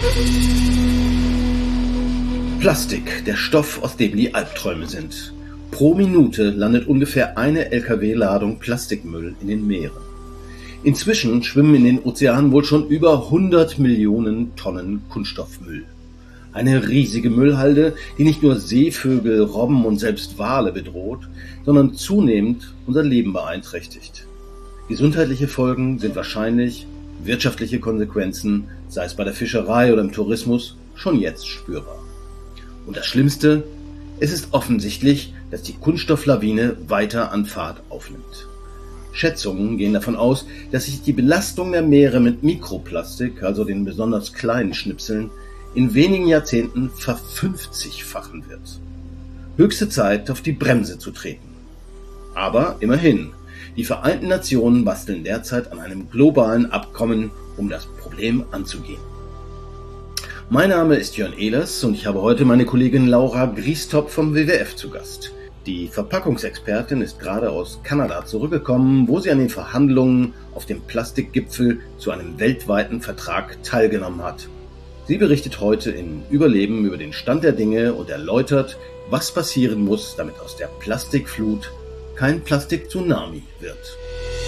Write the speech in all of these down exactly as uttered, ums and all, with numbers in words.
Plastik, der Stoff, aus dem die Albträume sind. Pro Minute landet ungefähr eine L K W-Ladung Plastikmüll in den Meeren. Inzwischen schwimmen in den Ozeanen wohl schon über hundert Millionen Tonnen Kunststoffmüll. Eine riesige Müllhalde, die nicht nur Seevögel, Robben und selbst Wale bedroht, sondern zunehmend unser Leben beeinträchtigt. Gesundheitliche Folgen sind wahrscheinlich, wirtschaftliche Konsequenzen, sei es bei der Fischerei oder im Tourismus, schon jetzt spürbar. Und das Schlimmste, es ist offensichtlich, dass die Kunststofflawine weiter an Fahrt aufnimmt. Schätzungen gehen davon aus, dass sich die Belastung der Meere mit Mikroplastik, also den besonders kleinen Schnipseln, in wenigen Jahrzehnten verfünfzigfachen wird. Höchste Zeit, auf die Bremse zu treten. Aber immerhin, die Vereinten Nationen basteln derzeit an einem globalen Abkommen, um das Problem anzugehen. Mein Name ist Jörn Ehlers und ich habe heute meine Kollegin Laura Griestop vom W W F zu Gast. Die Verpackungsexpertin ist gerade aus Kanada zurückgekommen, wo sie an den Verhandlungen auf dem Plastikgipfel zu einem weltweiten Vertrag teilgenommen hat. Sie berichtet heute in Überleben über den Stand der Dinge und erläutert, was passieren muss, damit aus der Plastikflut kein Plastik-Tsunami wird.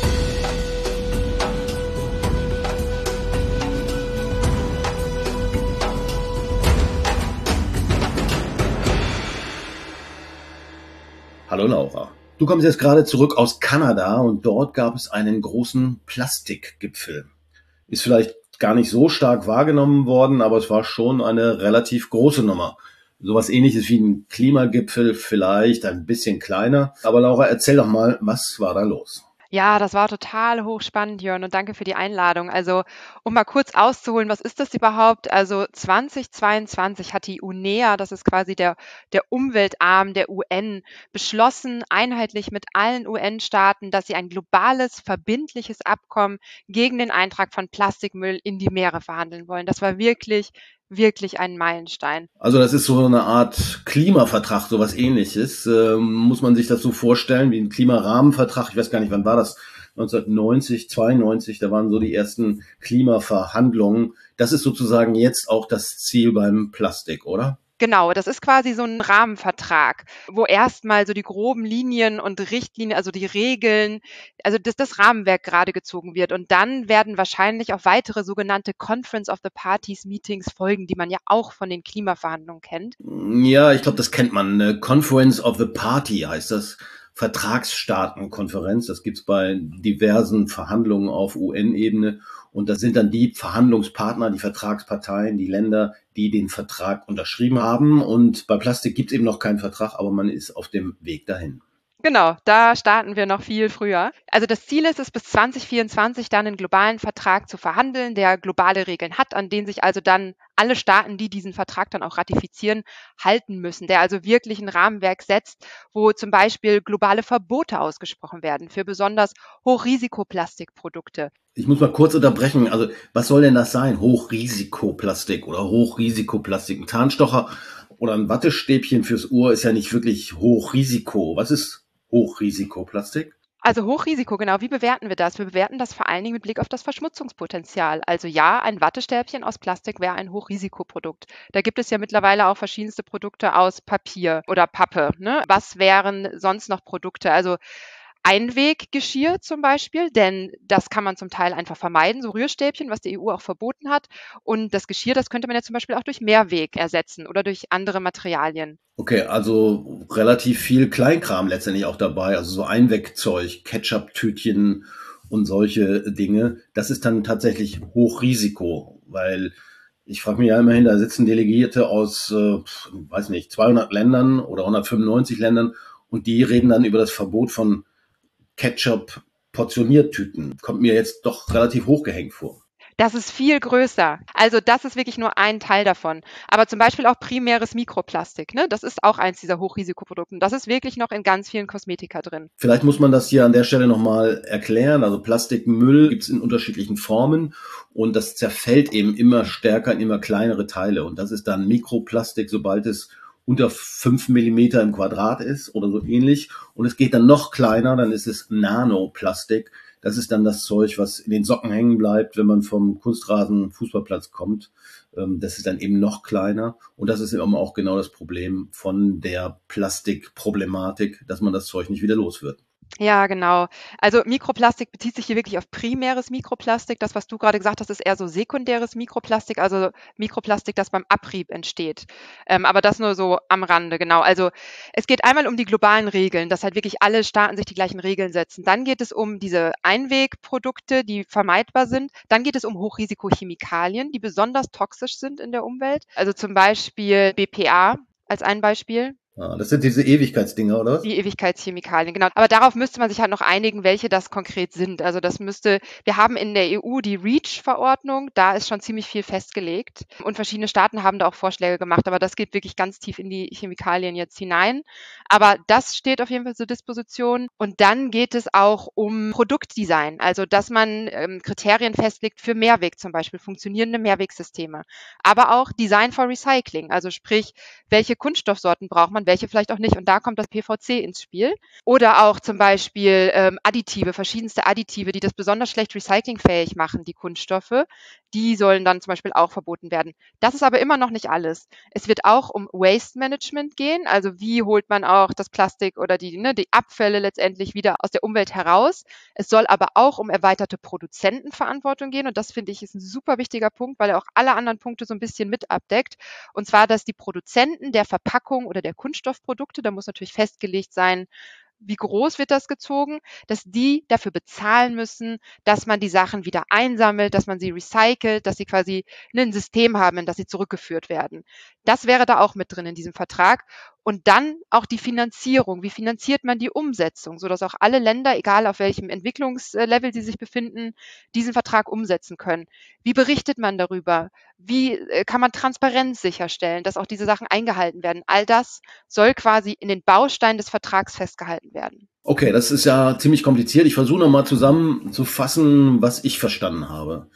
Hallo Laura. Du kommst jetzt gerade zurück aus Kanada und dort gab es einen großen Plastikgipfel. Ist vielleicht gar nicht so stark wahrgenommen worden, aber es war schon eine relativ große Nummer. Sowas Ähnliches wie ein Klimagipfel, vielleicht ein bisschen kleiner. Aber Laura, erzähl doch mal, was war da los? Ja, das war total hochspannend, Jörn, und danke für die Einladung. Also, um mal kurz auszuholen, was ist das überhaupt? Also zweitausendzweiundzwanzig hat die U N E A, das ist quasi der, der Umweltarm der U N, beschlossen, einheitlich mit allen U N-Staaten, dass sie ein globales, verbindliches Abkommen gegen den Eintrag von Plastikmüll in die Meere verhandeln wollen. Das war wirklich wirklich ein Meilenstein. Also das ist so eine Art Klimavertrag, sowas Ähnliches. Ähm, muss man sich das so vorstellen, wie ein Klimarahmenvertrag? Ich weiß gar nicht, wann war das? neunzehnhundertneunzig, zweiundneunzig, da waren so die ersten Klimaverhandlungen. Das ist sozusagen jetzt auch das Ziel beim Plastik, oder? Genau, das ist quasi so ein Rahmenvertrag, wo erstmal so die groben Linien und Richtlinien, also die Regeln, also das, das Rahmenwerk gerade gezogen wird. Und dann werden wahrscheinlich auch weitere sogenannte Conference of the Parties Meetings folgen, die man ja auch von den Klimaverhandlungen kennt. Ja, ich glaube, das kennt man. Eine Conference of the Party heißt das. Vertragsstaatenkonferenz. Das gibt's bei diversen Verhandlungen auf U N-Ebene. Und das sind dann die Verhandlungspartner, die Vertragsparteien, die Länder, die den Vertrag unterschrieben haben. Und bei Plastik gibt's eben noch keinen Vertrag, aber man ist auf dem Weg dahin. Genau, da starten wir noch viel früher. Also das Ziel ist es, bis zwanzig vierundzwanzig dann einen globalen Vertrag zu verhandeln, der globale Regeln hat, an denen sich also dann alle Staaten, die diesen Vertrag dann auch ratifizieren, halten müssen, der also wirklich ein Rahmenwerk setzt, wo zum Beispiel globale Verbote ausgesprochen werden für besonders Hochrisikoplastikprodukte. Ich muss mal kurz unterbrechen. Also was soll denn das sein? Hochrisikoplastik oder Hochrisikoplastik? Ein Zahnstocher oder ein Wattestäbchen fürs Ohr ist ja nicht wirklich Hochrisiko. Was ist Hochrisikoplastik? Also Hochrisiko, genau. Wie bewerten wir das? Wir bewerten das vor allen Dingen mit Blick auf das Verschmutzungspotenzial. Also ja, ein Wattestäbchen aus Plastik wäre ein Hochrisikoprodukt. Da gibt es ja mittlerweile auch verschiedenste Produkte aus Papier oder Pappe. Ne? Was wären sonst noch Produkte? Also Einweggeschirr zum Beispiel, denn das kann man zum Teil einfach vermeiden, so Rührstäbchen, was die E U auch verboten hat. Und das Geschirr, das könnte man ja zum Beispiel auch durch Mehrweg ersetzen oder durch andere Materialien. Okay, also relativ viel Kleinkram letztendlich auch dabei, also so Einwegzeug, Ketchup-Tütchen und solche Dinge. Das ist dann tatsächlich Hochrisiko, weil ich frage mich ja immerhin, da sitzen Delegierte aus, äh, weiß nicht, zweihundert Ländern oder hundertfünfundneunzig Ländern und die reden dann über das Verbot von Ketchup-Portioniertüten. Kommt mir jetzt doch relativ hochgehängt vor. Das ist viel größer. Also das ist wirklich nur ein Teil davon. Aber zum Beispiel auch primäres Mikroplastik, ne? Das ist auch eins dieser Hochrisikoprodukte. Das ist wirklich noch in ganz vielen Kosmetika drin. Vielleicht muss man das hier an der Stelle nochmal erklären. Also Plastikmüll gibt es in unterschiedlichen Formen und das zerfällt eben immer stärker in immer kleinere Teile. Und das ist dann Mikroplastik, sobald es unter fünf Millimeter im Quadrat ist oder so ähnlich. Und es geht dann noch kleiner, dann ist es Nanoplastik. Das ist dann das Zeug, was in den Socken hängen bleibt, wenn man vom Kunstrasen Fußballplatz kommt. Das ist dann eben noch kleiner. Und das ist eben auch genau das Problem von der Plastikproblematik, dass man das Zeug nicht wieder los wird. Ja, genau. Also Mikroplastik bezieht sich hier wirklich auf primäres Mikroplastik. Das, was du gerade gesagt hast, ist eher so sekundäres Mikroplastik, also Mikroplastik, das beim Abrieb entsteht. Ähm, aber das nur so am Rande, genau. Also es geht einmal um die globalen Regeln, dass halt wirklich alle Staaten sich die gleichen Regeln setzen. Dann geht es um diese Einwegprodukte, die vermeidbar sind. Dann geht es um Hochrisikochemikalien, die besonders toxisch sind in der Umwelt. Also zum Beispiel B P A als ein Beispiel. Ah, das sind diese Ewigkeitsdinger, oder was? Die Ewigkeitschemikalien, genau. Aber darauf müsste man sich halt noch einigen, welche das konkret sind. Also das müsste, wir haben in der E U die REACH-Verordnung, da ist schon ziemlich viel festgelegt. Und verschiedene Staaten haben da auch Vorschläge gemacht, aber das geht wirklich ganz tief in die Chemikalien jetzt hinein. Aber das steht auf jeden Fall zur Disposition. Und dann geht es auch um Produktdesign, also dass man ähm, Kriterien festlegt für Mehrweg zum Beispiel, funktionierende Mehrwegsysteme. Aber auch Design for Recycling, also sprich, welche Kunststoffsorten braucht man, welche vielleicht auch nicht. Und da kommt das P V C ins Spiel. Oder auch zum Beispiel ähm, Additive, verschiedenste Additive, die das besonders schlecht recyclingfähig machen, die Kunststoffe. Die sollen dann zum Beispiel auch verboten werden. Das ist aber immer noch nicht alles. Es wird auch um Waste Management gehen. Also wie holt man auch das Plastik oder die, ne, die Abfälle letztendlich wieder aus der Umwelt heraus. Es soll aber auch um erweiterte Produzentenverantwortung gehen. Und das finde ich ist ein super wichtiger Punkt, weil er auch alle anderen Punkte so ein bisschen mit abdeckt. Und zwar, dass die Produzenten der Verpackung oder der Kunststoffprodukte, da muss natürlich festgelegt sein, wie groß wird das gezogen, dass die dafür bezahlen müssen, dass man die Sachen wieder einsammelt, dass man sie recycelt, dass sie quasi ein System haben, in das sie zurückgeführt werden. Das wäre da auch mit drin in diesem Vertrag. Und dann auch die Finanzierung. Wie finanziert man die Umsetzung, sodass auch alle Länder, egal auf welchem Entwicklungslevel sie sich befinden, diesen Vertrag umsetzen können? Wie berichtet man darüber? Wie kann man Transparenz sicherstellen, dass auch diese Sachen eingehalten werden? All das soll quasi in den Bausteinen des Vertrags festgehalten werden. Okay, das ist ja ziemlich kompliziert. Ich versuche nochmal zusammenzufassen, was ich verstanden habe.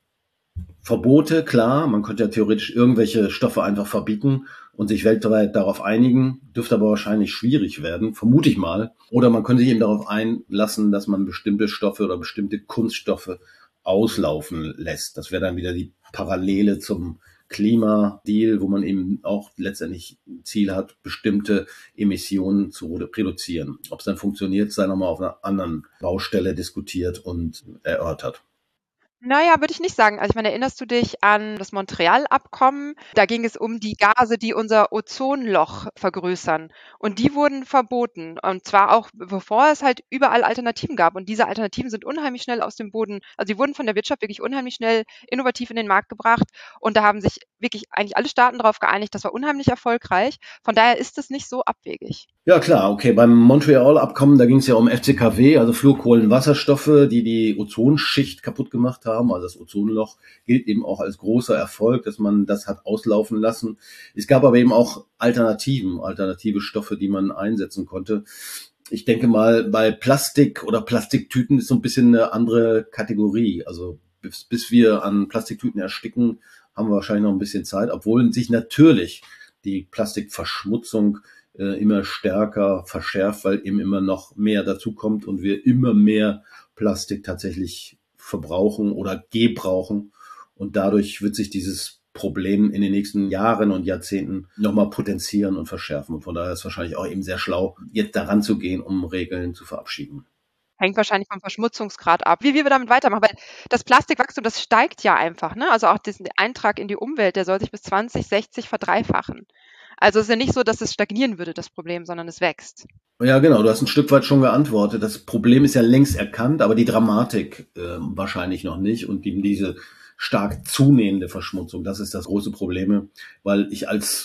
Verbote, klar, man könnte ja theoretisch irgendwelche Stoffe einfach verbieten und sich weltweit darauf einigen, dürfte aber wahrscheinlich schwierig werden, vermute ich mal. Oder man könnte sich eben darauf einlassen, dass man bestimmte Stoffe oder bestimmte Kunststoffe auslaufen lässt. Das wäre dann wieder die Parallele zum Klimadeal, wo man eben auch letztendlich ein Ziel hat, bestimmte Emissionen zu reduzieren. Ob es dann funktioniert, sei nochmal auf einer anderen Baustelle diskutiert und erörtert. Naja, würde ich nicht sagen. Also ich meine, erinnerst du dich an das Montreal-Abkommen? Da ging es um die Gase, die unser Ozonloch vergrößern. Und die wurden verboten. Und zwar auch, bevor es halt überall Alternativen gab. Und diese Alternativen sind unheimlich schnell aus dem Boden, also die wurden von der Wirtschaft wirklich unheimlich schnell innovativ in den Markt gebracht. Und da haben sich wirklich eigentlich alle Staaten darauf geeinigt. Das war unheimlich erfolgreich. Von daher ist es nicht so abwegig. Ja klar, okay. Beim Montreal-Abkommen, da ging es ja um F C K W, also Fluorkohlenwasserstoffe, die die Ozonschicht kaputt gemacht haben. Also das Ozonloch gilt eben auch als großer Erfolg, dass man das hat auslaufen lassen. Es gab aber eben auch Alternativen, alternative Stoffe, die man einsetzen konnte. Ich denke mal, bei Plastik oder Plastiktüten ist so ein bisschen eine andere Kategorie. Also bis, bis wir an Plastiktüten ersticken, haben wir wahrscheinlich noch ein bisschen Zeit, obwohl sich natürlich die Plastikverschmutzung immer stärker verschärft, weil eben immer noch mehr dazu kommt und wir immer mehr Plastik tatsächlich verbrauchen oder gebrauchen. Und dadurch wird sich dieses Problem in den nächsten Jahren und Jahrzehnten nochmal potenzieren und verschärfen. Und von daher ist es wahrscheinlich auch eben sehr schlau, jetzt daran zu gehen, um Regeln zu verabschieden. Hängt wahrscheinlich vom Verschmutzungsgrad ab, wie, wie wir damit weitermachen. Weil das Plastikwachstum, das steigt ja einfach. Ne? Also auch diesen Eintrag in die Umwelt, der soll sich bis zwanzig sechzig verdreifachen. Also es ist ja nicht so, dass es stagnieren würde, das Problem, sondern es wächst. Ja, genau, du hast ein Stück weit schon geantwortet. Das Problem ist ja längst erkannt, aber die Dramatik äh, wahrscheinlich noch nicht. Und eben diese stark zunehmende Verschmutzung, das ist das große Problem, weil ich als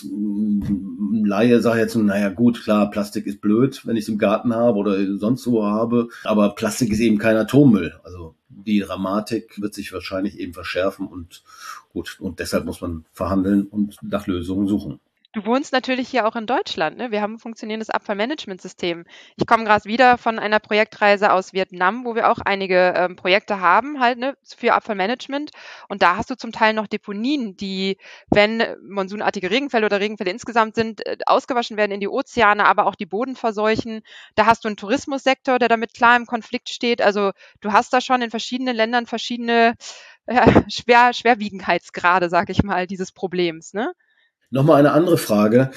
mm, Laie sage jetzt, naja gut, klar, Plastik ist blöd, wenn ich es im Garten habe oder sonst wo habe, aber Plastik ist eben kein Atommüll. Also die Dramatik wird sich wahrscheinlich eben verschärfen und gut, und deshalb muss man verhandeln und nach Lösungen suchen. Du wohnst natürlich hier auch in Deutschland, ne? Wir haben ein funktionierendes Abfallmanagementsystem. Ich komme gerade wieder von einer Projektreise aus Vietnam, wo wir auch einige ähm, Projekte haben, halt, ne, für Abfallmanagement. Und da hast du zum Teil noch Deponien, die, wenn monsunartige Regenfälle oder Regenfälle insgesamt sind, äh, ausgewaschen werden in die Ozeane, aber auch die Boden verseuchen. Da hast du einen Tourismussektor, der damit klar im Konflikt steht. Also du hast da schon in verschiedenen Ländern verschiedene äh, Schwer, Schwerwiegendheitsgrade, sag ich mal, dieses Problems, ne? Nochmal eine andere Frage.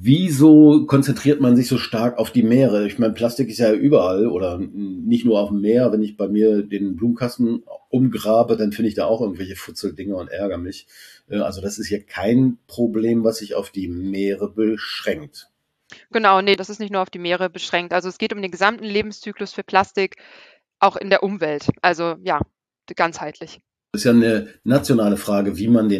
Wieso konzentriert man sich so stark auf die Meere? Ich meine, Plastik ist ja überall oder nicht nur auf dem Meer. Wenn ich bei mir den Blumenkasten umgrabe, dann finde ich da auch irgendwelche Futzeldinger und ärgere mich. Also das ist hier kein Problem, was sich auf die Meere beschränkt. Genau, nee, das ist nicht nur auf die Meere beschränkt. Also es geht um den gesamten Lebenszyklus für Plastik, auch in der Umwelt. Also ja, ganzheitlich. Das ist ja eine nationale Frage, wie man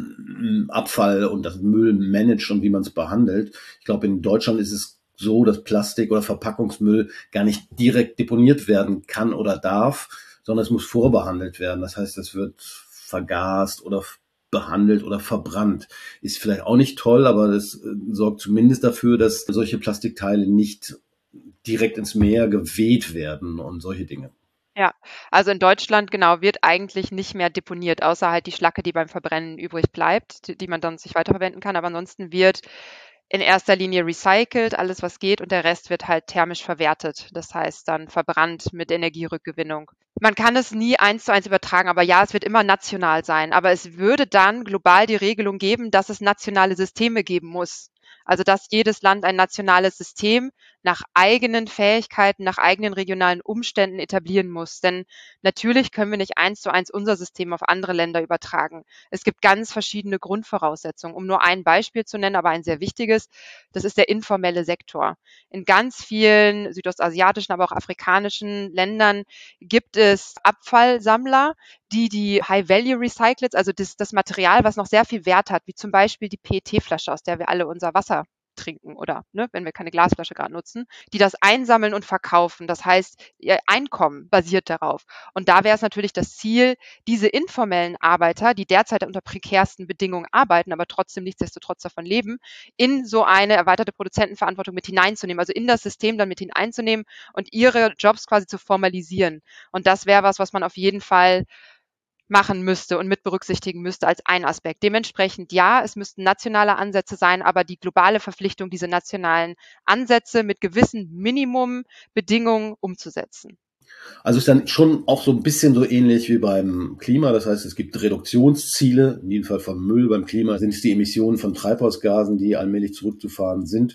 den Abfall und das Müll managt und wie man es behandelt. Ich glaube, in Deutschland ist es so, dass Plastik oder Verpackungsmüll gar nicht direkt deponiert werden kann oder darf, sondern es muss vorbehandelt werden. Das heißt, es wird vergast oder behandelt oder verbrannt. Ist vielleicht auch nicht toll, aber das sorgt zumindest dafür, dass solche Plastikteile nicht direkt ins Meer geweht werden und solche Dinge. Ja, also in Deutschland, genau, wird eigentlich nicht mehr deponiert, außer halt die Schlacke, die beim Verbrennen übrig bleibt, die, die man dann sich weiterverwenden kann. Aber ansonsten wird in erster Linie recycelt, alles was geht, und der Rest wird halt thermisch verwertet. Das heißt dann verbrannt mit Energierückgewinnung. Man kann es nie eins zu eins übertragen, aber ja, es wird immer national sein. Aber es würde dann global die Regelung geben, dass es nationale Systeme geben muss. Also dass jedes Land ein nationales System nach eigenen Fähigkeiten, nach eigenen regionalen Umständen etablieren muss. Denn natürlich können wir nicht eins zu eins unser System auf andere Länder übertragen. Es gibt ganz verschiedene Grundvoraussetzungen. Um nur ein Beispiel zu nennen, aber ein sehr wichtiges, das ist der informelle Sektor. In ganz vielen südostasiatischen, aber auch afrikanischen Ländern gibt es Abfallsammler, die die High-Value-Recyclates, also das, das Material, was noch sehr viel Wert hat, wie zum Beispiel die P E T-Flasche, aus der wir alle unser Wasser trinken oder ne, wenn wir keine Glasflasche gerade nutzen, die das einsammeln und verkaufen. Das heißt, ihr Einkommen basiert darauf. Und da wäre es natürlich das Ziel, diese informellen Arbeiter, die derzeit unter prekärsten Bedingungen arbeiten, aber trotzdem nichtsdestotrotz davon leben, in so eine erweiterte Produzentenverantwortung mit hineinzunehmen, also in das System dann mit hineinzunehmen und ihre Jobs quasi zu formalisieren. Und das wäre was, was man auf jeden Fall machen müsste und mit berücksichtigen müsste als ein Aspekt. Dementsprechend ja, es müssten nationale Ansätze sein, aber die globale Verpflichtung, diese nationalen Ansätze mit gewissen Minimumbedingungen umzusetzen. Also ist dann schon auch so ein bisschen so ähnlich wie beim Klima. Das heißt, es gibt Reduktionsziele, in jedem Fall vom Müll. Beim Klima sind es die Emissionen von Treibhausgasen, die allmählich zurückzufahren sind.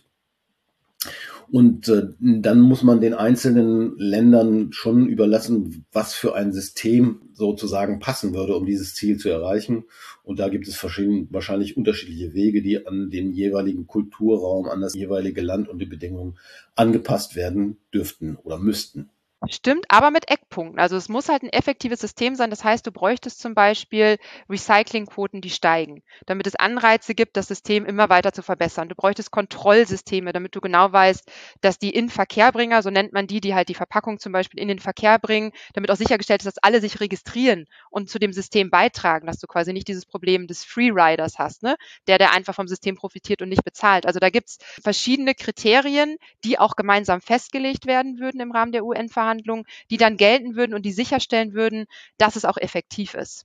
Und äh, dann muss man den einzelnen Ländern schon überlassen, was für ein System sozusagen passen würde, um dieses Ziel zu erreichen. Und da gibt es verschiedene, wahrscheinlich unterschiedliche Wege, die an den jeweiligen Kulturraum, an das jeweilige Land und die Bedingungen angepasst werden dürften oder müssten. Stimmt, aber mit Eckpunkten. Also es muss halt ein effektives System sein. Das heißt, du bräuchtest zum Beispiel Recyclingquoten, die steigen, damit es Anreize gibt, das System immer weiter zu verbessern. Du bräuchtest Kontrollsysteme, damit du genau weißt, dass die In-Verkehrbringer, so nennt man die, die halt die Verpackung zum Beispiel in den Verkehr bringen, damit auch sichergestellt ist, dass alle sich registrieren und zu dem System beitragen, dass du quasi nicht dieses Problem des Freeriders hast, ne? Der, der einfach vom System profitiert und nicht bezahlt. Also da gibt es verschiedene Kriterien, die auch gemeinsam festgelegt werden würden im Rahmen der U N-Verhandlungen. Die dann gelten würden und die sicherstellen würden, dass es auch effektiv ist.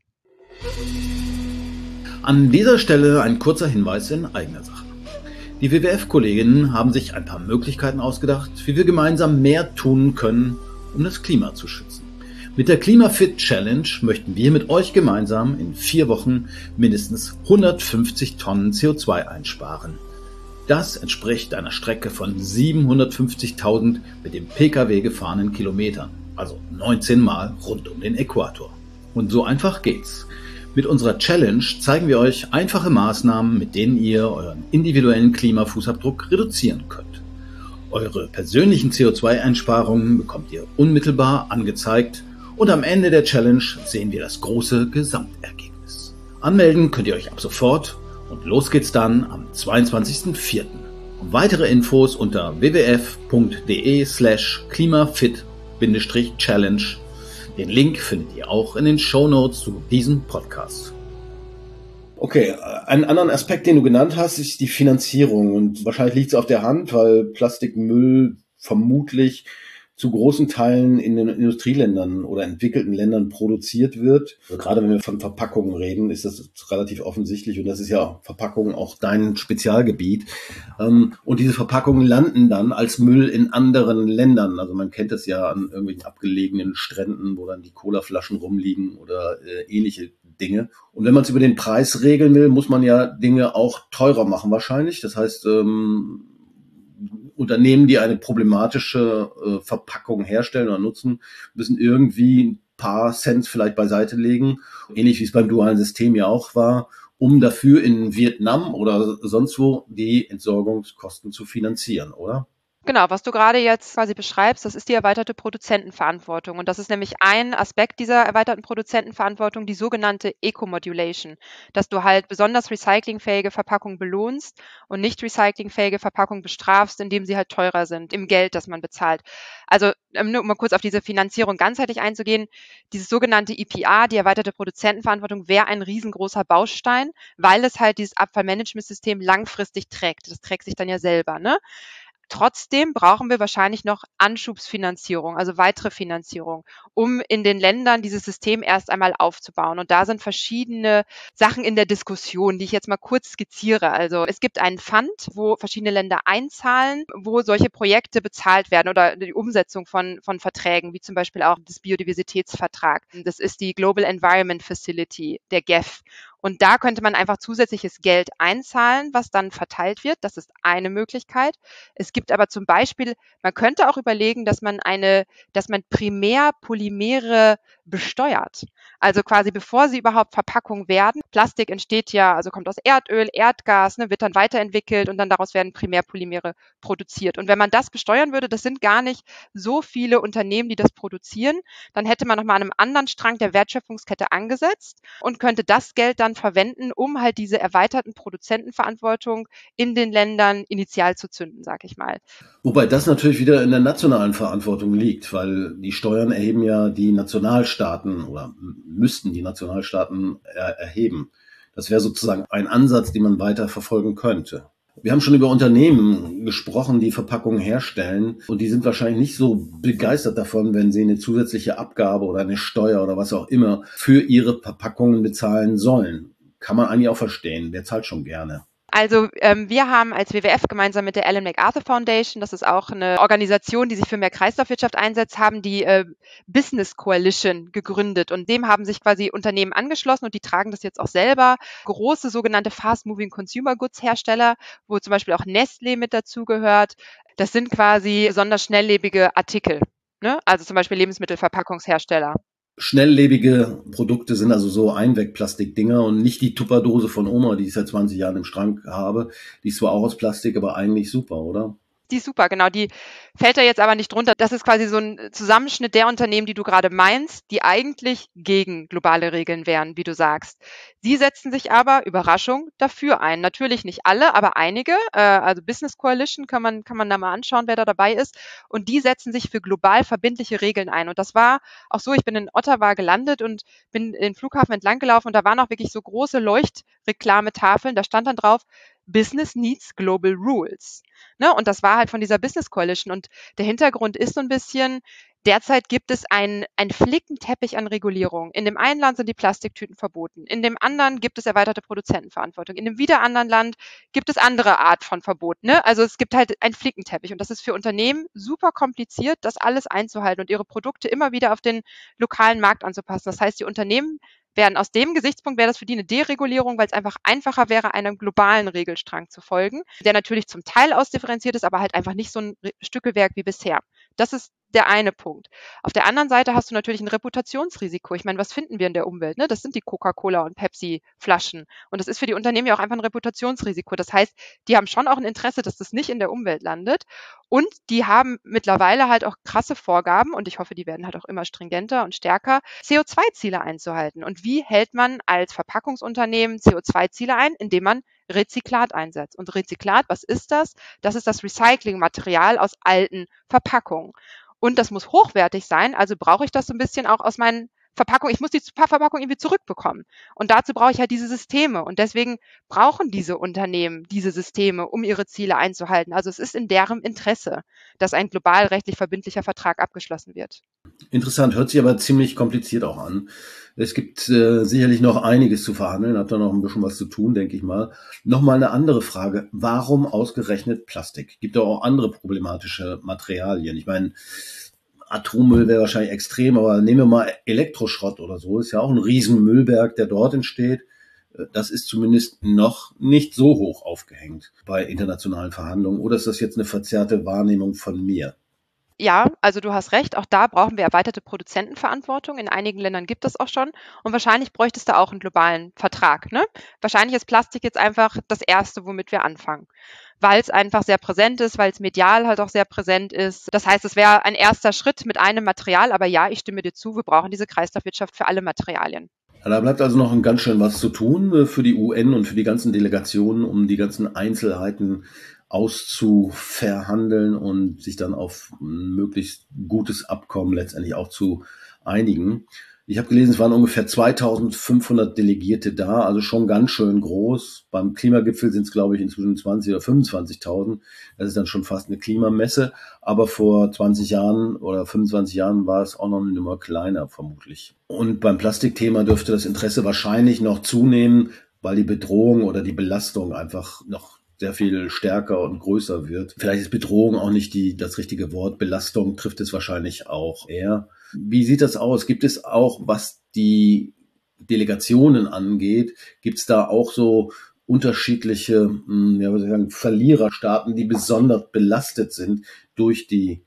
An dieser Stelle ein kurzer Hinweis in eigener Sache. Die W W F-Kolleginnen haben sich ein paar Möglichkeiten ausgedacht, wie wir gemeinsam mehr tun können, um das Klima zu schützen. Mit der Klimafit Challenge möchten wir mit euch gemeinsam in vier Wochen mindestens hundertfünfzig Tonnen C O zwei einsparen. Das entspricht einer Strecke von siebenhundertfünfzigtausend mit dem Pkw gefahrenen Kilometern, also neunzehn Mal rund um den Äquator. Und so einfach geht's. Mit unserer Challenge zeigen wir euch einfache Maßnahmen, mit denen ihr euren individuellen Klimafußabdruck reduzieren könnt. Eure persönlichen C O zwei Einsparungen bekommt ihr unmittelbar angezeigt und am Ende der Challenge sehen wir das große Gesamtergebnis. Anmelden könnt ihr euch ab sofort. Und los geht's dann am zweiundzwanzigsten vierten Weitere Infos unter wwf.de slash klimafit-challenge. Den Link findet ihr auch in den Shownotes zu diesem Podcast. Okay, einen anderen Aspekt, den du genannt hast, ist die Finanzierung. Und wahrscheinlich liegt es auf der Hand, weil Plastikmüll vermutlich zu großen Teilen in den Industrieländern oder entwickelten Ländern produziert wird. Also gerade wenn wir von Verpackungen reden, ist das relativ offensichtlich. Und das ist ja Verpackungen auch dein Spezialgebiet. Und diese Verpackungen landen dann als Müll in anderen Ländern. Also man kennt das ja an irgendwelchen abgelegenen Stränden, wo dann die Colaflaschen rumliegen oder äh, ähnliche Dinge. Und wenn man es über den Preis regeln will, muss man ja Dinge auch teurer machen wahrscheinlich. Das heißt, ähm, Unternehmen, die eine problematische äh, Verpackung herstellen oder nutzen, müssen irgendwie ein paar Cent vielleicht beiseite legen, ähnlich wie es beim dualen System ja auch war, um dafür in Vietnam oder sonst wo die Entsorgungskosten zu finanzieren, oder? Genau, was du gerade jetzt quasi beschreibst, das ist die erweiterte Produzentenverantwortung. Und das ist nämlich ein Aspekt dieser erweiterten Produzentenverantwortung, die sogenannte Eco-Modulation, dass du halt besonders recyclingfähige Verpackungen belohnst und nicht recyclingfähige Verpackungen bestrafst, indem sie halt teurer sind im Geld, das man bezahlt. Also um nur mal kurz auf diese Finanzierung ganzheitlich einzugehen, dieses sogenannte E P A, die erweiterte Produzentenverantwortung, wäre ein riesengroßer Baustein, weil es halt dieses Abfallmanagementsystem langfristig trägt. Das trägt sich dann ja selber, ne? Trotzdem brauchen wir wahrscheinlich noch Anschubsfinanzierung, also weitere Finanzierung, um in den Ländern dieses System erst einmal aufzubauen. Und da sind verschiedene Sachen in der Diskussion, die ich jetzt mal kurz skizziere. Also es gibt einen Fund, wo verschiedene Länder einzahlen, wo solche Projekte bezahlt werden oder die Umsetzung von, von Verträgen, wie zum Beispiel auch das Biodiversitätsvertrag. Das ist die Global Environment Facility, der G E F. Und da könnte man einfach zusätzliches Geld einzahlen, was dann verteilt wird. Das ist eine Möglichkeit. Es gibt aber zum Beispiel, man könnte auch überlegen, dass man eine, dass man Primärpolymere besteuert. Also quasi bevor sie überhaupt Verpackung werden. Plastik entsteht ja, also kommt aus Erdöl, Erdgas, ne, wird dann weiterentwickelt und dann daraus werden Primärpolymere produziert. Und wenn man das besteuern würde, das sind gar nicht so viele Unternehmen, die das produzieren, dann hätte man nochmal an einem anderen Strang der Wertschöpfungskette angesetzt und könnte das Geld dann verwenden, um halt diese erweiterten Produzentenverantwortung in den Ländern initial zu zünden, sag ich mal. Wobei das natürlich wieder in der nationalen Verantwortung liegt, weil die Steuern erheben ja die Nationalstaaten oder müssten die Nationalstaaten er erheben. Das wäre sozusagen ein Ansatz, den man weiter verfolgen könnte. Wir haben schon über Unternehmen gesprochen, die Verpackungen herstellen und die sind wahrscheinlich nicht so begeistert davon, wenn sie eine zusätzliche Abgabe oder eine Steuer oder was auch immer für ihre Verpackungen bezahlen sollen. Kann man eigentlich auch verstehen. Wer zahlt schon gerne? Also ähm, wir haben als W W F gemeinsam mit der Ellen MacArthur Foundation, das ist auch eine Organisation, die sich für mehr Kreislaufwirtschaft einsetzt, haben die äh, Business Coalition gegründet und dem haben sich quasi Unternehmen angeschlossen und die tragen das jetzt auch selber. Große sogenannte Fast-Moving Consumer Goods Hersteller, wo zum Beispiel auch Nestlé mit dazugehört. Das sind quasi besonders schnelllebige Artikel, ne? Also zum Beispiel Lebensmittelverpackungshersteller. Schnelllebige Produkte sind also so Einwegplastikdinger und nicht die Tupperdose von Oma, die ich seit zwanzig Jahren im Schrank habe. Die ist zwar auch aus Plastik, aber eigentlich super, oder? Die ist super, genau. Die fällt da jetzt aber nicht drunter. Das ist quasi so ein Zusammenschnitt der Unternehmen, die du gerade meinst, die eigentlich gegen globale Regeln wären, wie du sagst. Sie setzen sich aber, Überraschung, dafür ein. Natürlich nicht alle, aber einige. Äh, also Business Coalition kann man, kann man da mal anschauen, wer da dabei ist. Und die setzen sich für global verbindliche Regeln ein. Und das war auch so, ich bin in Ottawa gelandet und bin den Flughafen entlang gelaufen und da waren auch wirklich so große Leuchtreklametafeln. Da stand dann drauf, Business needs global rules. Ne? Und das war halt von dieser Business Coalition. Und der Hintergrund ist so ein bisschen, derzeit gibt es einen, einen Flickenteppich an Regulierung. In dem einen Land sind die Plastiktüten verboten. In dem anderen gibt es erweiterte Produzentenverantwortung. In dem wieder anderen Land gibt es andere Art von Verboten. Ne? Also es gibt halt einen Flickenteppich. Und das ist für Unternehmen super kompliziert, das alles einzuhalten und ihre Produkte immer wieder auf den lokalen Markt anzupassen. Das heißt, die Unternehmen werden aus dem Gesichtspunkt wäre das für die eine Deregulierung, weil es einfach einfacher wäre, einem globalen Regelstrang zu folgen, der natürlich zum Teil ausdifferenziert ist, aber halt einfach nicht so ein Stückelwerk wie bisher. Das ist der eine Punkt. Auf der anderen Seite hast du natürlich ein Reputationsrisiko. Ich meine, was finden wir in der Umwelt? Ne? Das sind die Coca-Cola und Pepsi-Flaschen. Und das ist für die Unternehmen ja auch einfach ein Reputationsrisiko. Das heißt, die haben schon auch ein Interesse, dass das nicht in der Umwelt landet. Und die haben mittlerweile halt auch krasse Vorgaben, und ich hoffe, die werden halt auch immer stringenter und stärker, C O zwei Ziele einzuhalten. Und wie hält man als Verpackungsunternehmen C O zwei Ziele ein? Indem man Rezyklat einsetzt. Und Rezyklat, was ist das? Das ist das Recyclingmaterial aus alten Verpackungen. Und das muss hochwertig sein, also brauche ich das so ein bisschen auch aus meinen Verpackung, ich muss die Verpackung irgendwie zurückbekommen. Und dazu brauche ich halt diese Systeme. Und deswegen brauchen diese Unternehmen diese Systeme, um ihre Ziele einzuhalten. Also es ist in deren Interesse, dass ein global rechtlich verbindlicher Vertrag abgeschlossen wird. Interessant, hört sich aber ziemlich kompliziert auch an. Es gibt äh, sicherlich noch einiges zu verhandeln, habt da noch ein bisschen was zu tun, denke ich mal. Nochmal eine andere Frage. Warum ausgerechnet Plastik? Gibt doch auch andere problematische Materialien. Ich meine, Atommüll wäre wahrscheinlich extrem, aber nehmen wir mal Elektroschrott oder so. Ist ja auch ein Riesenmüllberg, der dort entsteht. Das ist zumindest noch nicht so hoch aufgehängt bei internationalen Verhandlungen. Oder ist das jetzt eine verzerrte Wahrnehmung von mir? Ja, also du hast recht, auch da brauchen wir erweiterte Produzentenverantwortung. In einigen Ländern gibt es auch schon. Und wahrscheinlich bräuchte es da auch einen globalen Vertrag. Ne? Wahrscheinlich ist Plastik jetzt einfach das Erste, womit wir anfangen, weil es einfach sehr präsent ist, weil es medial halt auch sehr präsent ist. Das heißt, es wäre ein erster Schritt mit einem Material. Aber ja, ich stimme dir zu, wir brauchen diese Kreislaufwirtschaft für alle Materialien. Ja, da bleibt also noch ein ganz schön was zu tun äh, für die U N und für die ganzen Delegationen, um die ganzen Einzelheiten auszuverhandeln und sich dann auf ein möglichst gutes Abkommen letztendlich auch zu einigen. Ich habe gelesen, es waren ungefähr zweitausendfünfhundert Delegierte da, also schon ganz schön groß. Beim Klimagipfel sind es, glaube ich, inzwischen zwanzig oder fünfundzwanzigtausend. Das ist dann schon fast eine Klimamesse. Aber vor zwanzig Jahren oder fünfundzwanzig Jahren war es auch noch eine Nummer kleiner, vermutlich. Und beim Plastikthema dürfte das Interesse wahrscheinlich noch zunehmen, weil die Bedrohung oder die Belastung einfach noch sehr viel stärker und größer wird. Vielleicht ist Bedrohung auch nicht die, das richtige Wort. Belastung trifft es wahrscheinlich auch eher. Wie sieht das aus? Gibt es auch, was die Delegationen angeht, gibt es da auch so unterschiedliche, ja, was soll ich sagen, Verliererstaaten, die besonders belastet sind durch die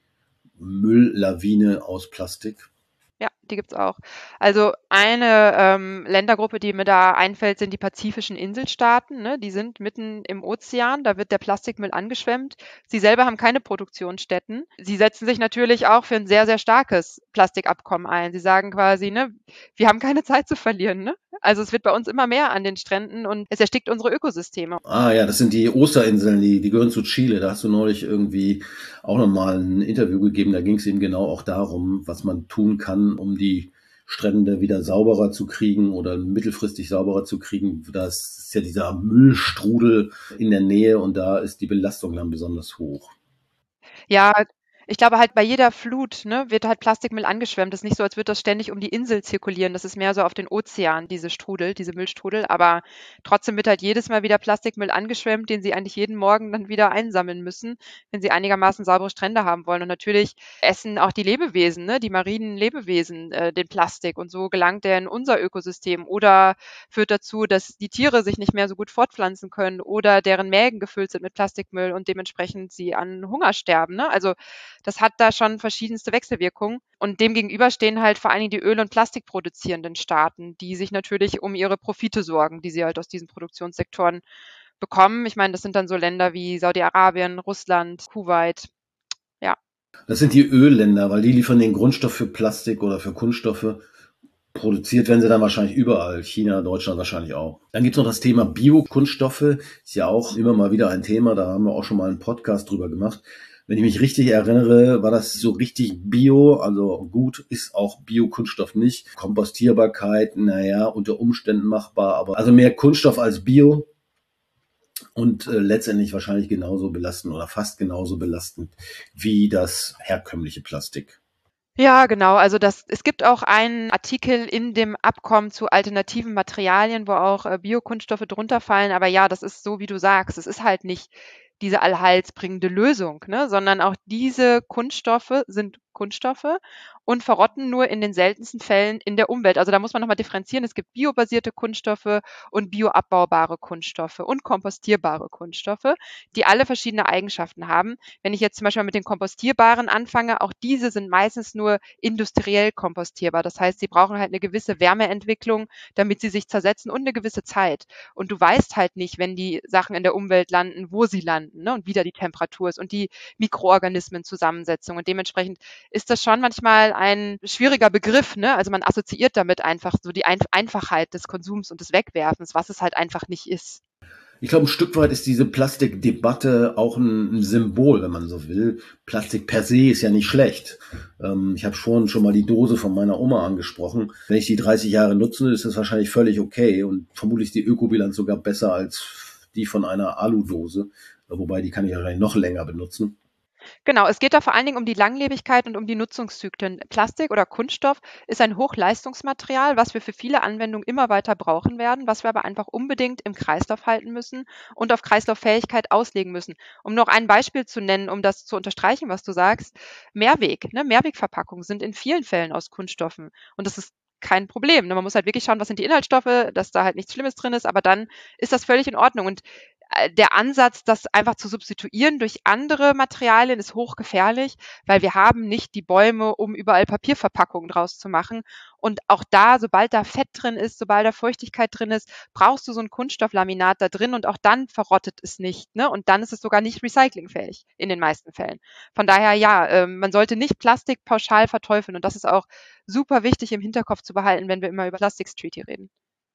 Mülllawine aus Plastik? Ja, die gibt's auch. Also eine ähm, Ländergruppe, die mir da einfällt, sind die pazifischen Inselstaaten. Ne? Die sind mitten im Ozean, da wird der Plastikmüll angeschwemmt. Sie selber haben keine Produktionsstätten. Sie setzen sich natürlich auch für ein sehr, sehr starkes Plastikabkommen ein. Sie sagen quasi, ne, wir haben keine Zeit zu verlieren. Ne? Also es wird bei uns immer mehr an den Stränden und es erstickt unsere Ökosysteme. Ah ja, das sind die Osterinseln, die, die gehören zu Chile. Da hast du neulich irgendwie auch nochmal ein Interview gegeben. Da ging es eben genau auch darum, was man tun kann, um die Strände wieder sauberer zu kriegen oder mittelfristig sauberer zu kriegen. Das ist ja dieser Müllstrudel in der Nähe und da ist die Belastung dann besonders hoch. Ja, ich glaube halt bei jeder Flut, ne, wird halt Plastikmüll angeschwemmt. Das ist nicht so, als würde das ständig um die Insel zirkulieren. Das ist mehr so auf den Ozean, diese Strudel, diese Müllstrudel. Aber trotzdem wird halt jedes Mal wieder Plastikmüll angeschwemmt, den sie eigentlich jeden Morgen dann wieder einsammeln müssen, wenn sie einigermaßen saubere Strände haben wollen. Und natürlich essen auch die Lebewesen, ne, die marinen Lebewesen, äh, den Plastik. Und so gelangt der in unser Ökosystem oder führt dazu, dass die Tiere sich nicht mehr so gut fortpflanzen können oder deren Mägen gefüllt sind mit Plastikmüll und dementsprechend sie an Hunger sterben. Ne? Also das hat da schon verschiedenste Wechselwirkungen. Und dem gegenüber stehen halt vor allen Dingen die Öl- und Plastikproduzierenden Staaten, die sich natürlich um ihre Profite sorgen, die sie halt aus diesen Produktionssektoren bekommen. Ich meine, das sind dann so Länder wie Saudi-Arabien, Russland, Kuwait. Ja. Das sind die Ölländer, weil die liefern den Grundstoff für Plastik oder für Kunststoffe. Produziert werden sie dann wahrscheinlich überall. China, Deutschland wahrscheinlich auch. Dann gibt es noch das Thema Biokunststoffe. Ist ja auch immer mal wieder ein Thema. Da haben wir auch schon mal einen Podcast drüber gemacht. Wenn ich mich richtig erinnere, war das so richtig Bio, also gut ist auch Biokunststoff nicht. Kompostierbarkeit, naja, unter Umständen machbar, aber also mehr Kunststoff als Bio und äh, letztendlich wahrscheinlich genauso belastend oder fast genauso belastend wie das herkömmliche Plastik. Ja, genau. Also das, es gibt auch einen Artikel in dem Abkommen zu alternativen Materialien, wo auch äh, Biokunststoffe drunter fallen. Aber ja, das ist so, wie du sagst. Es ist halt nicht diese allheilsbringende Lösung, ne? Sondern auch diese Kunststoffe sind Kunststoffe und verrotten nur in den seltensten Fällen in der Umwelt. Also da muss man nochmal differenzieren. Es gibt biobasierte Kunststoffe und bioabbaubare Kunststoffe und kompostierbare Kunststoffe, die alle verschiedene Eigenschaften haben. Wenn ich jetzt zum Beispiel mit den kompostierbaren anfange, auch diese sind meistens nur industriell kompostierbar. Das heißt, sie brauchen halt eine gewisse Wärmeentwicklung, damit sie sich zersetzen und eine gewisse Zeit. Und du weißt halt nicht, wenn die Sachen in der Umwelt landen, wo sie landen, ne? Und wie da die Temperatur ist und die Mikroorganismenzusammensetzung. Und dementsprechend ist das schon manchmal ein schwieriger Begriff, ne? Also man assoziiert damit einfach so die Ein- Einfachheit des Konsums und des Wegwerfens, was es halt einfach nicht ist. Ich glaube, ein Stück weit ist diese Plastikdebatte auch ein, ein Symbol, wenn man so will. Plastik per se ist ja nicht schlecht. Ähm, ich habe vorhin schon mal die Dose von meiner Oma angesprochen. Wenn ich die dreißig Jahre nutze, ist das wahrscheinlich völlig okay und vermutlich ist die Ökobilanz sogar besser als die von einer Aludose. Wobei, die kann ich wahrscheinlich noch länger benutzen. Genau, es geht da vor allen Dingen um die Langlebigkeit und um die Nutzungszyklen. Plastik oder Kunststoff ist ein Hochleistungsmaterial, was wir für viele Anwendungen immer weiter brauchen werden, was wir aber einfach unbedingt im Kreislauf halten müssen und auf Kreislauffähigkeit auslegen müssen. Um noch ein Beispiel zu nennen, um das zu unterstreichen, was du sagst, Mehrweg, ne? Mehrwegverpackungen sind in vielen Fällen aus Kunststoffen und das ist kein Problem. Ne? Man muss halt wirklich schauen, was sind die Inhaltsstoffe, dass da halt nichts Schlimmes drin ist, aber dann ist das völlig in Ordnung. Und äh, der Ansatz, das einfach zu substituieren durch andere Materialien, ist hochgefährlich, weil wir haben nicht die Bäume, um überall Papierverpackungen draus zu machen. Und auch da, sobald da Fett drin ist, sobald da Feuchtigkeit drin ist, brauchst du so ein Kunststofflaminat da drin und auch dann verrottet es nicht. Ne? Und dann ist es sogar nicht recyclingfähig in den meisten Fällen. Von daher, ja, ähm, man sollte nicht Plastik pauschal verteufeln. Und das ist auch super wichtig im Hinterkopf zu behalten, wenn wir immer über Plastics Treaty reden.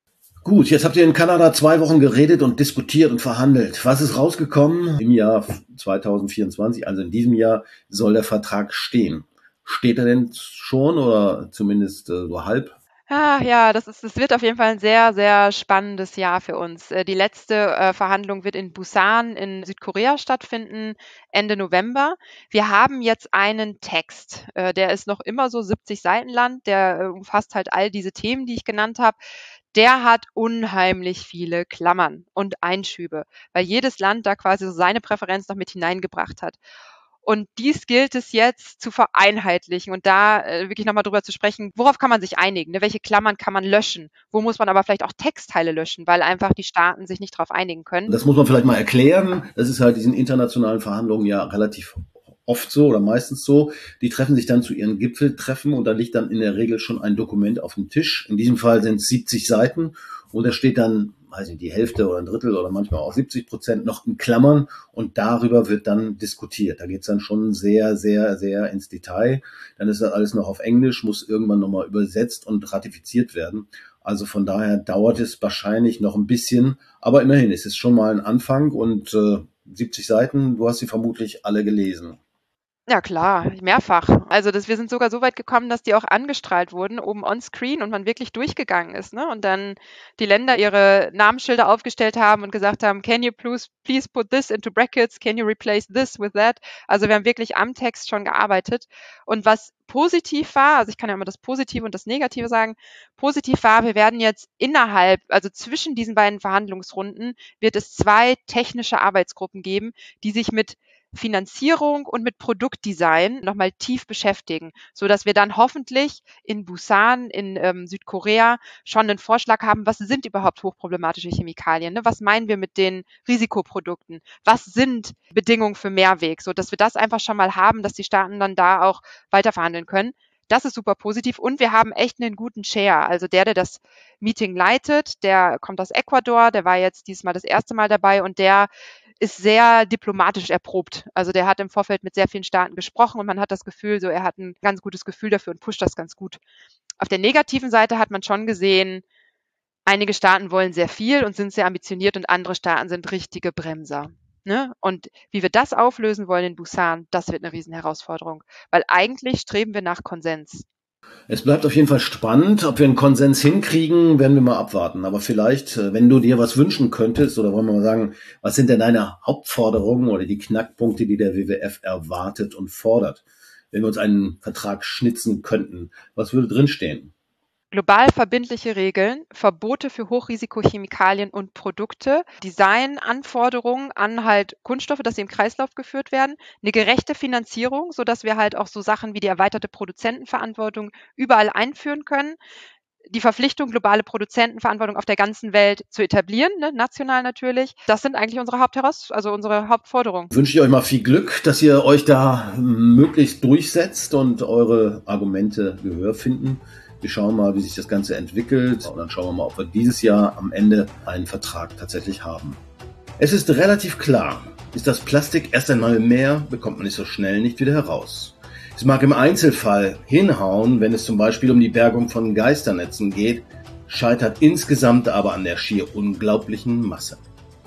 Gut, jetzt habt ihr in Kanada zwei Wochen geredet und diskutiert und verhandelt. Was ist rausgekommen? Im Jahr zwanzig vierundzwanzig, also in diesem Jahr, soll der Vertrag stehen. Steht er denn schon oder zumindest äh, so halb? Ah, ja, das ist das wird auf jeden Fall ein sehr, sehr spannendes Jahr für uns. Äh, die letzte, äh, Verhandlung wird in Busan in Südkorea stattfinden, Ende November. Wir haben jetzt einen Text, äh, der ist noch immer so siebzig Seiten lang, der, äh, umfasst halt all diese Themen, die ich genannt habe. Der hat unheimlich viele Klammern und Einschübe, weil jedes Land da quasi so seine Präferenz noch mit hineingebracht hat. Und dies gilt es jetzt zu vereinheitlichen und da äh, wirklich nochmal drüber zu sprechen, worauf kann man sich einigen? Ne? Welche Klammern kann man löschen? Wo muss man aber vielleicht auch Textteile löschen, weil einfach die Staaten sich nicht darauf einigen können? Das muss man vielleicht mal erklären. Das ist halt diesen internationalen Verhandlungen ja relativ oft so oder meistens so. Die treffen sich dann zu ihren Gipfeltreffen und da liegt dann in der Regel schon ein Dokument auf dem Tisch. In diesem Fall sind es siebzig Seiten und da steht dann, weiß nicht, die Hälfte oder ein Drittel oder manchmal auch siebzig Prozent noch in Klammern und darüber wird dann diskutiert. Da geht es dann schon sehr, sehr, sehr ins Detail. Dann ist das alles noch auf Englisch, muss irgendwann nochmal übersetzt und ratifiziert werden. Also von daher dauert es wahrscheinlich noch ein bisschen, aber immerhin, es ist schon mal ein Anfang und äh, siebzig Seiten, du hast sie vermutlich alle gelesen. Ja klar, mehrfach. Also das wir sind sogar so weit gekommen, dass die auch angestrahlt wurden, oben on screen und man wirklich durchgegangen ist, ne? Und dann die Länder ihre Namensschilder aufgestellt haben und gesagt haben: „Can you please please put this into brackets? Can you replace this with that?“ Also, wir haben wirklich am Text schon gearbeitet. Und was positiv war, also ich kann ja immer das Positive und das Negative sagen. Positiv war, wir werden jetzt innerhalb, also zwischen diesen beiden Verhandlungsrunden wird es zwei technische Arbeitsgruppen geben, die sich mit Finanzierung und mit Produktdesign nochmal tief beschäftigen, so dass wir dann hoffentlich in Busan in ähm, Südkorea schon einen Vorschlag haben, was sind überhaupt hochproblematische Chemikalien, ne? Was meinen wir mit den Risikoprodukten? Was sind Bedingungen für Mehrweg? So dass wir das einfach schon mal haben, dass die Staaten dann da auch weiter verhandeln können. Das ist super positiv und wir haben echt einen guten Chair. Also der, der das Meeting leitet, der kommt aus Ecuador, der war jetzt diesmal das erste Mal dabei und der ist sehr diplomatisch erprobt. Also der hat im Vorfeld mit sehr vielen Staaten gesprochen und man hat das Gefühl, so er hat ein ganz gutes Gefühl dafür und pusht das ganz gut. Auf der negativen Seite hat man schon gesehen, einige Staaten wollen sehr viel und sind sehr ambitioniert und andere Staaten sind richtige Bremser. Ne? Und wie wir das auflösen wollen in Busan, das wird eine Riesenherausforderung, weil eigentlich streben wir nach Konsens. Es bleibt auf jeden Fall spannend. Ob wir einen Konsens hinkriegen, werden wir mal abwarten. Aber vielleicht, äh, wenn du dir was wünschen könntest, oder wollen wir mal sagen, was sind denn deine Hauptforderungen oder die Knackpunkte, die der W W F erwartet und fordert? Wenn wir uns einen Vertrag schnitzen könnten, was würde drinstehen? Global verbindliche Regeln, Verbote für Hochrisikochemikalien und Produkte, Designanforderungen an halt Kunststoffe, dass sie im Kreislauf geführt werden, eine gerechte Finanzierung, sodass wir halt auch so Sachen wie die erweiterte Produzentenverantwortung überall einführen können, die Verpflichtung, globale Produzentenverantwortung auf der ganzen Welt zu etablieren, ne, national natürlich. Das sind eigentlich unsere Hauptheraus also unsere Hauptforderungen. Wünsche ich euch mal viel Glück, dass ihr euch da möglichst durchsetzt und eure Argumente Gehör finden. Wir schauen mal, wie sich das Ganze entwickelt und dann schauen wir mal, ob wir dieses Jahr am Ende einen Vertrag tatsächlich haben. Es ist relativ klar, ist das Plastik erst einmal mehr, bekommt man es so schnell nicht wieder heraus. Es mag im Einzelfall hinhauen, wenn es zum Beispiel um die Bergung von Geisternetzen geht, scheitert insgesamt aber an der schier unglaublichen Masse.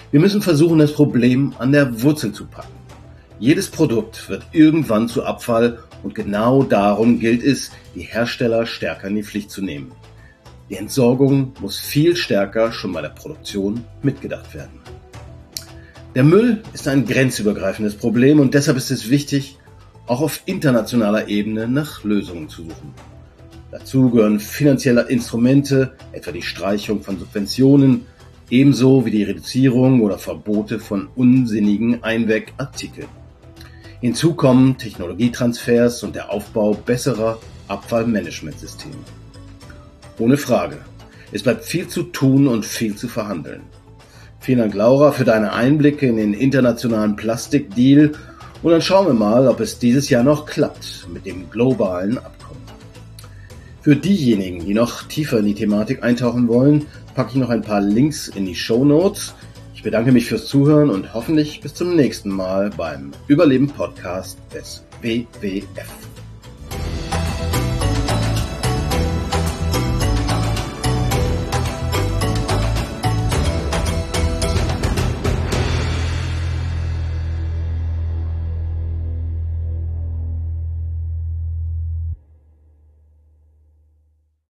Wir müssen versuchen, das Problem an der Wurzel zu packen. Jedes Produkt wird irgendwann zu Abfall und genau darum gilt es, die Hersteller stärker in die Pflicht zu nehmen. Die Entsorgung muss viel stärker schon bei der Produktion mitgedacht werden. Der Müll ist ein grenzübergreifendes Problem und deshalb ist es wichtig, auch auf internationaler Ebene nach Lösungen zu suchen. Dazu gehören finanzielle Instrumente, etwa die Streichung von Subventionen, ebenso wie die Reduzierung oder Verbote von unsinnigen Einwegartikeln. Hinzu kommen Technologietransfers und der Aufbau besserer Abfallmanagementsysteme. Ohne Frage, es bleibt viel zu tun und viel zu verhandeln. Vielen Dank, Laura, für deine Einblicke in den internationalen Plastikdeal und dann schauen wir mal, ob es dieses Jahr noch klappt mit dem globalen Abkommen. Für diejenigen, die noch tiefer in die Thematik eintauchen wollen, packe ich noch ein paar Links in die Shownotes. Ich bedanke mich fürs Zuhören und hoffentlich bis zum nächsten Mal beim Überleben-Podcast des W W F.